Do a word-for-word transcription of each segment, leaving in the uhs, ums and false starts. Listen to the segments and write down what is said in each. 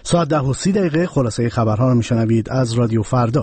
ساعت ده و سی دقیقه خلاصه خبرها رو میشنوید از رادیو فردا.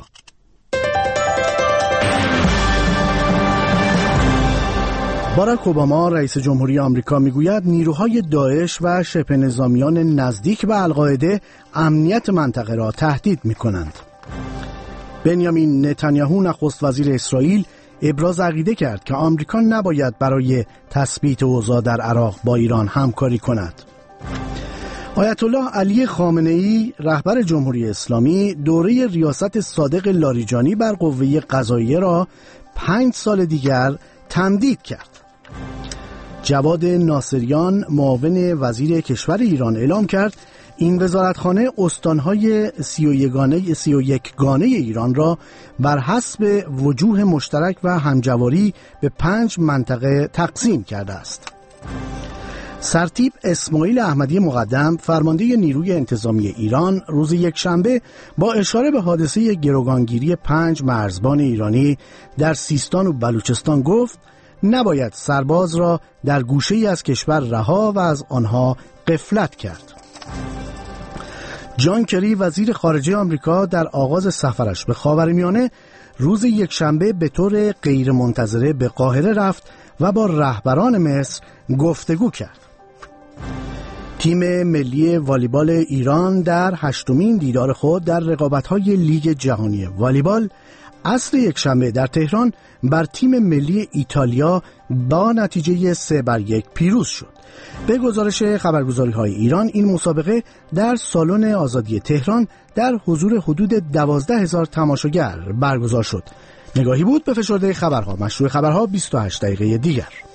باراک اوباما رئیس جمهوری آمریکا میگوید نیروهای داعش و شبه نظامیان نزدیک به القاعده امنیت منطقه را تهدید میکنند. بنیامین نتانیاهو نخست وزیر اسرائیل ابراز عقیده کرد که آمریکا نباید برای تثبیت اوضاع در عراق با ایران همکاری کند. آیت الله علی خامنه‌ای رهبر جمهوری اسلامی دوره ریاست صادق لاریجانی بر قوه قضاییه را پنج سال دیگر تمدید کرد. جواد ناصریان معاون وزیر کشور ایران اعلام کرد این وزارتخانه استانهای سی و یکگانه سی و یکگانه ایران را بر حسب وجوه مشترک و همجواری به پنج منطقه تقسیم کرده است. سرتیپ اسماعیل احمدی مقدم فرمانده نیروی انتظامی ایران روز یکشنبه با اشاره به حادثه گروگانگیری پنج مرزبان ایرانی در سیستان و بلوچستان گفت نباید سرباز را در گوشه‌ای از کشور رها و از آنها غفلت کرد. جان کری وزیر خارجه آمریکا در آغاز سفرش به خاورمیانه روز یکشنبه به طور غیرمنتظره به قاهره رفت و با رهبران مصر گفتگو کرد. تیم ملی والیبال ایران در هشتمین دیدار خود در رقابت‌های لیگ جهانی والیبال عصر یکشنبه در تهران بر تیم ملی ایتالیا با نتیجه سه بر یک پیروز شد. به گزارش خبرگزاری‌های ایران این مسابقه در سالن آزادی تهران در حضور حدود دوازده هزار تماشاگر برگزار شد. نگاهی بود به فشرده خبرها. مشروع خبرها بیست و هشت دقیقه دیگر.